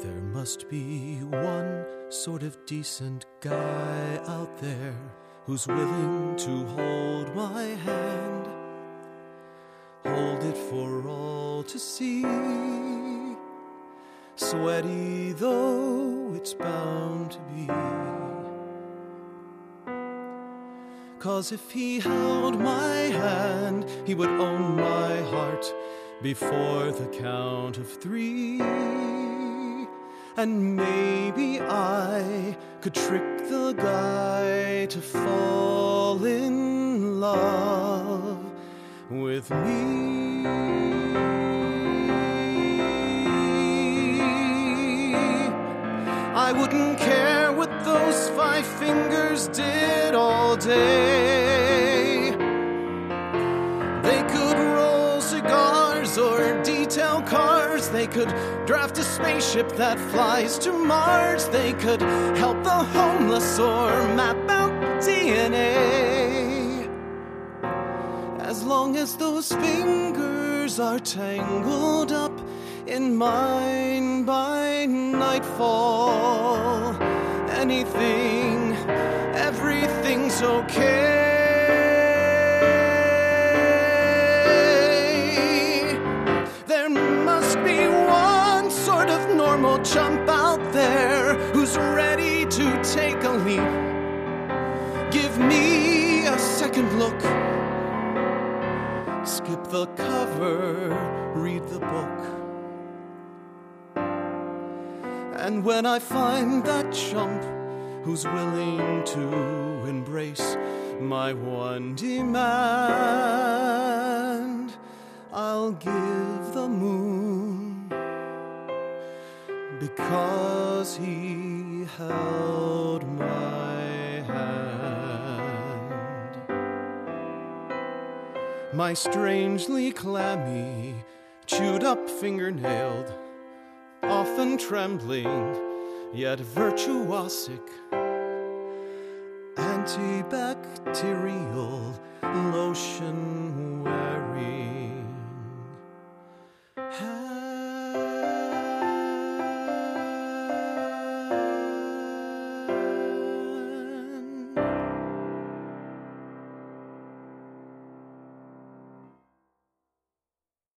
There must be one sort of decent guy out there who's willing to hold my hand, hold it for all to see, sweaty though it's bound to be. 'Cause if he held my hand, he would own my heart before the count of 3. And maybe I could trick the guy to fall in love with me. I wouldn't care what those 5 fingers did all day. They could roll cigars or detail cars. They could draft a spaceship that flies to Mars. They could help the homeless or map out DNA. As long as those fingers are tangled up in mine by nightfall, anything, everything's okay. There must be one sort of normal chump out there who's ready to take a leap. Give me a second look. Skip the cover, read the book. And when I find that chump who's willing to embrace my one demand, I'll give the moon, because he held my hand. My strangely clammy, chewed up fingernailed, often trembling, yet virtuosic, antibacterial lotion wearing hand.